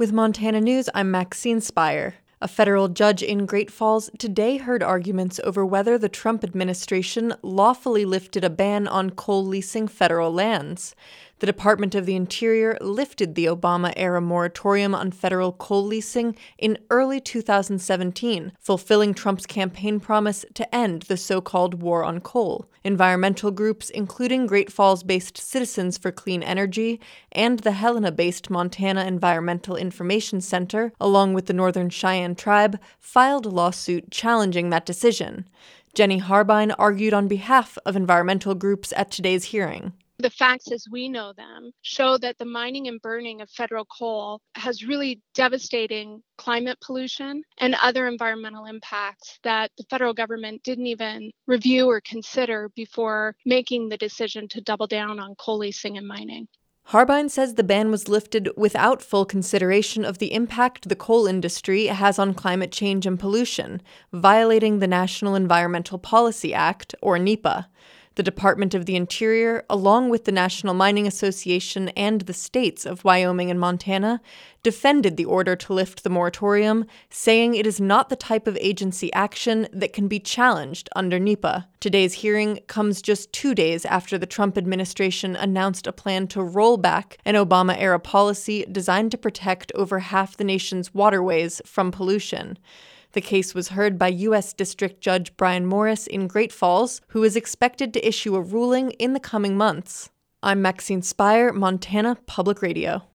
With Montana News, I'm Maxine Spire. A federal judge in Great Falls today heard arguments over whether the Trump administration lawfully lifted a ban on coal leasing federal lands. The Department of the Interior lifted the Obama-era moratorium on federal coal leasing in early 2017, fulfilling Trump's campaign promise to end the so-called war on coal. Environmental groups, including Great Falls-based Citizens for Clean Energy and the Helena-based Montana Environmental Information Center, along with the Northern Cheyenne Tribe, filed a lawsuit challenging that decision. Jenny Harbine argued on behalf of environmental groups at today's hearing. The facts as we know them show that the mining and burning of federal coal has really devastating climate pollution and other environmental impacts that the federal government didn't even review or consider before making the decision to double down on coal leasing and mining. Harbine says the ban was lifted without full consideration of the impact the coal industry has on climate change and pollution, violating the National Environmental Policy Act, or NEPA. The Department of the Interior, along with the National Mining Association and the states of Wyoming and Montana, defended the order to lift the moratorium, saying it is not the type of agency action that can be challenged under NEPA. Today's hearing comes just 2 days after the Trump administration announced a plan to roll back an Obama-era policy designed to protect over half the nation's waterways from pollution. The case was heard by U.S. District Judge Brian Morris in Great Falls, who is expected to issue a ruling in the coming months. I'm Maxine Spire, Montana Public Radio.